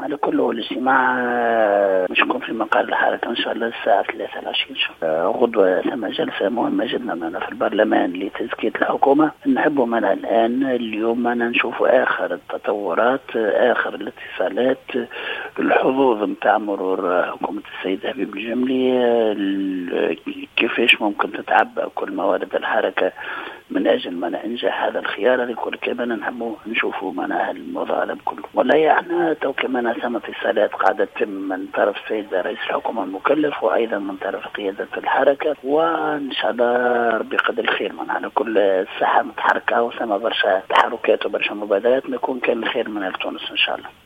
على كل هو الاجتماع مش يكون في مقر الحركة إن شاء الله الساعة 3 العشية إن شاء الله. غدوة ثم جلسة مهمة جدا معنا في البرلمان لتزكية الحكومة. نحب من الآن اليوم أن نشوف آخر التطورات، آخر الاتصالات، الحظوظ متاع مرور حكومة السيد حبيب الجملي، كيفاش ممكن تتعبى كل موارد الحركة من أجل منع إنجاح هذا الخيار. هذه كل كمان نحبوا نشوفوا منع الموضوع هذا كله. ولا احنا تو كمان سمع اتصالات قاعدة تتم من طرف السيد رئيس الحكومة المكلف وأيضا من طرف قيادة الحركة، وإن شاء الله ربي قدر الخير من على كل الساحة متحركة وسما برشا تحركات وبرشا مبادرات، نكون كان الخير من تونس إن شاء الله.